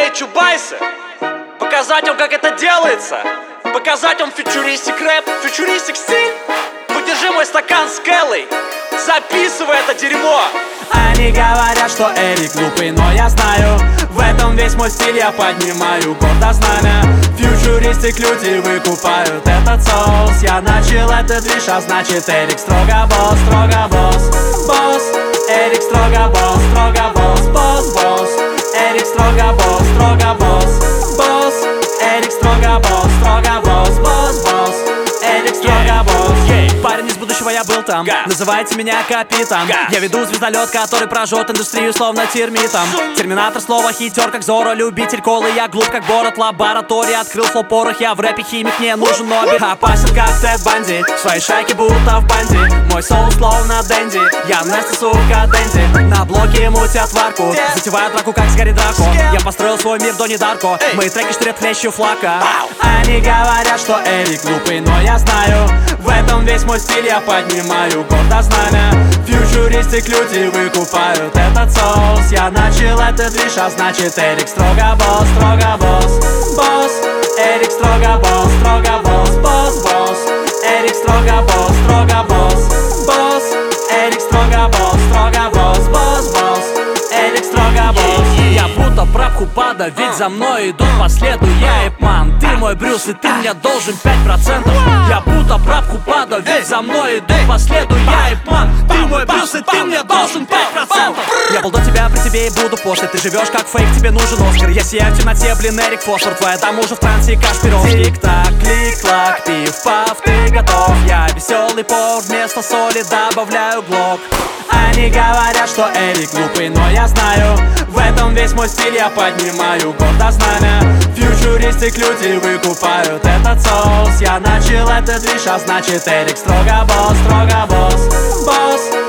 диджея Чубайса, показать вам, как это делается, показать вам фьючуристик рэп, фьючуристик стиль. Подержи мой стакан с Келлой, записывай это дерьмо. Они говорят, что Эрик глупый, но я знаю, в этом весь мой стиль, я поднимаю гордо знамя. Фьючуристик люди выкупают этот соус. Я начал этот движ, а значит Эрик строго босс, босс. Эрик строго босс, босс. Эрик строго босс, босс. Эрик строго босс, босс. Эрик строго босс. Парень из будущего, я был там, называйте меня капитан. Я веду звездолет, который прожжет индустрию словно термитом. Терминатор, слово хитер, как Зоро, любитель колы. Я глуп, как Борот, лаборатория, открыл флоу-порох. Я в рэпе химик, мне нужен Нобель. Опасен, как Тед Банди, в своей шайке будто в банде. Мой соус словно Дэнди, я Настя, сука, Дэнди. На блоке мутят варку, затевают драку, как с Гарри Драко. Я построил свой мир до Недарко, мои треки штырят флещью флака. Они говорят, что Эрик глупый, но я знаю, в этом весь мой стиль, я поднимаю гордо знамя. Фьючуристик люди выкупают этот соус. Я начал этот движ, а значит Эрик строго босс, босс. Эрик строго босс, босс. Эрик строго босс, босс. Эрик строго босс, босс. Эрик строго босс. Я будто Прабхупада, ведь за мной идут по следу. Я Эпман, ты мой Брюс, и ты мне должен 5%. Я будто Прабхупада, ведь за мной идут по следу. Я Эпман, ты мой Брюс, и ты мне должен 5%. Я был до тебя, при тебе и буду пошлый. Ты живешь как фейк, тебе нужен Оскар. Я сияю в темноте, блин, Эрик Фошер. Твоя там уже в трансе и Кашпировский. Тик-так, клик-клак, пиф-паф, ты готов. Я веселый повар, вместо соли добавляю глок. Они говорят, что Эрик глупый, но я знаю, в этом весь мой стиль, я поднимаю гордо знамя. Фьючуристик люди выкупают этот соус. Я начал этот движ, а значит Эрик строго босс, босс.